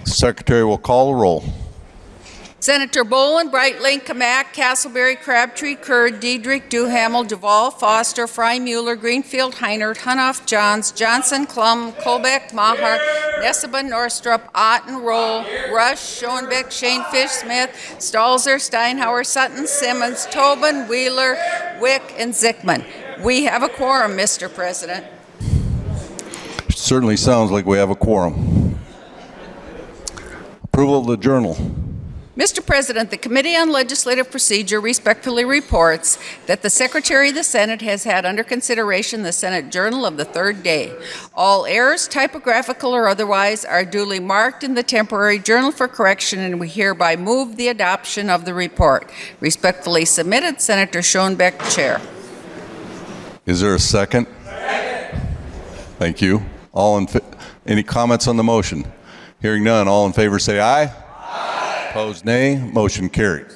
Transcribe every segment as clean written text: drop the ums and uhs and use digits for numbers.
Secretary will call the roll. Senator Boland, Brightling, Kamak, Castleberry, Crabtree, Kurd, Diedrich, Duhamel, Duvall, Foster, Fry, Mueller, Greenfield, Heinert, Hunoff, Johns, Johnson, Klum, Colbeck, Maher, Nesseba, Norstrup, Otten, Roll, Rush, Schoenbeck, Shane Fish, Smith, Stalzer, Steinhauer, Sutton, Simmons, Tobin, Wheeler, Wick, and Zickman. We have a quorum, Mr. President. Certainly sounds like we have a quorum. Approval of the journal. Mr. President, the Committee on Legislative Procedure respectfully reports that the Secretary of the Senate has had under consideration the Senate Journal of the third day. All errors, typographical or otherwise, are duly marked in the temporary journal for correction, and we hereby move the adoption of the report. Respectfully submitted, Senator Schoenbeck, Chair. Is there a second? Second. Thank you. Any comments on the motion? Hearing none, all in favor say aye. Opposed, nay. Motion carries.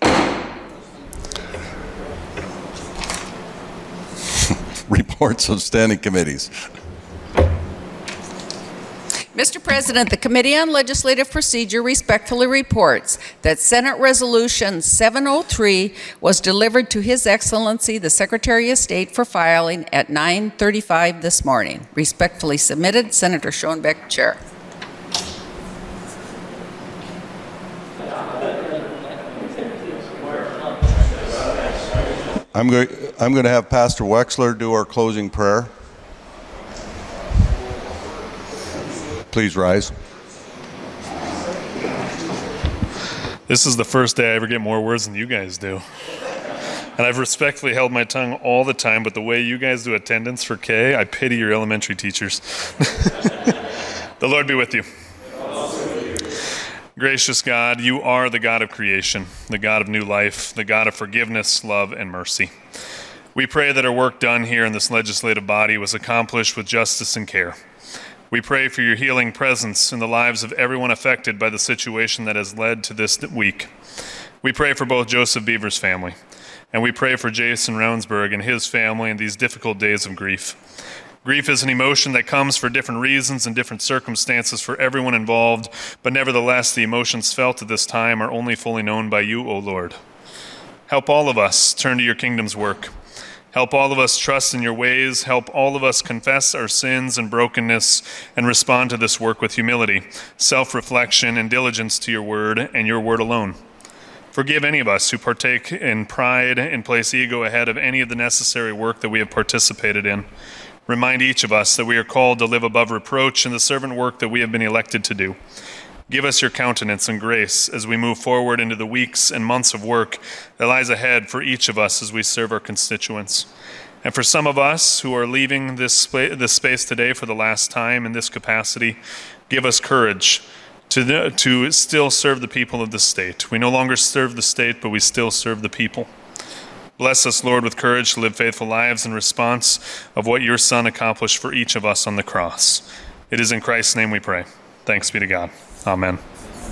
Reports of standing committees. Mr. President, the Committee on Legislative Procedure respectfully reports that Senate Resolution 703 was delivered to His Excellency the Secretary of State for filing at 9:35 this morning. Respectfully submitted, Senator Schoenbeck, Chair. I'm going to have Pastor Wexler do our closing prayer. Please rise. This is the first day I ever get more words than you guys do. And I've respectfully held my tongue all the time, but the way you guys do attendance for K, I pity your elementary teachers. The Lord be with you. Gracious God, you are the God of creation, the God of new life, the God of forgiveness, love, and mercy. We pray that our work done here in this legislative body was accomplished with justice and care. We pray for your healing presence in the lives of everyone affected by the situation that has led to this week. We pray for both Joseph Beaver's family, and we pray for Jason Raunsberg and his family in these difficult days of grief. Grief is an emotion that comes for different reasons and different circumstances for everyone involved, but nevertheless, the emotions felt at this time are only fully known by you, O Lord. Help all of us turn to your kingdom's work. Help all of us trust in your ways. Help all of us confess our sins and brokenness and respond to this work with humility, self-reflection, and diligence to your word and your word alone. Forgive any of us who partake in pride and place ego ahead of any of the necessary work that we have participated in. Remind each of us that we are called to live above reproach in the servant work that we have been elected to do. Give us your countenance and grace as we move forward into the weeks and months of work that lies ahead for each of us as we serve our constituents. And for some of us who are leaving this space today for the last time in this capacity, give us courage to still serve the people of the state. We no longer serve the state, but we still serve the people. Bless us, Lord, with courage to live faithful lives in response of what your Son accomplished for each of us on the cross. It is in Christ's name we pray. Thanks be to God. Amen.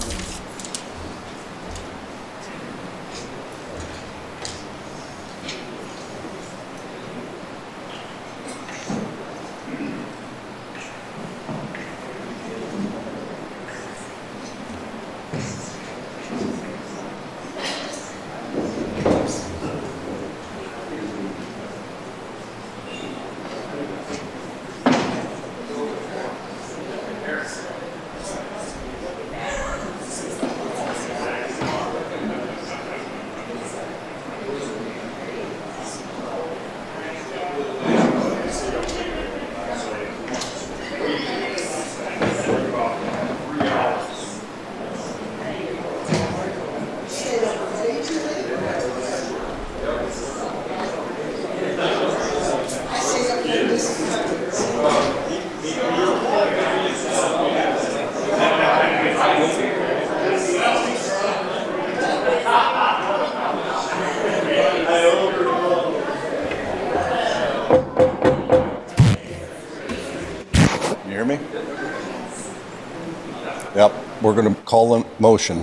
Yep, we're going to call the motion.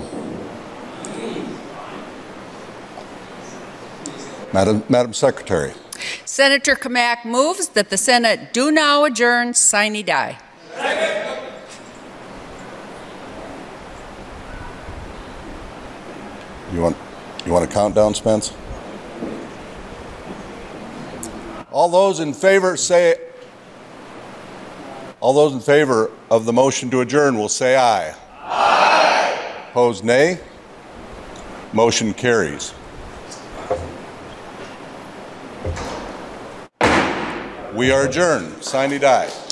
Madam Secretary. Senator Kamak moves that the Senate do now adjourn sine die. You want a countdown, Spence? All those in favor of the motion to adjourn will say aye. Aye. Opposed, nay. Motion carries. We are adjourned. Sine die.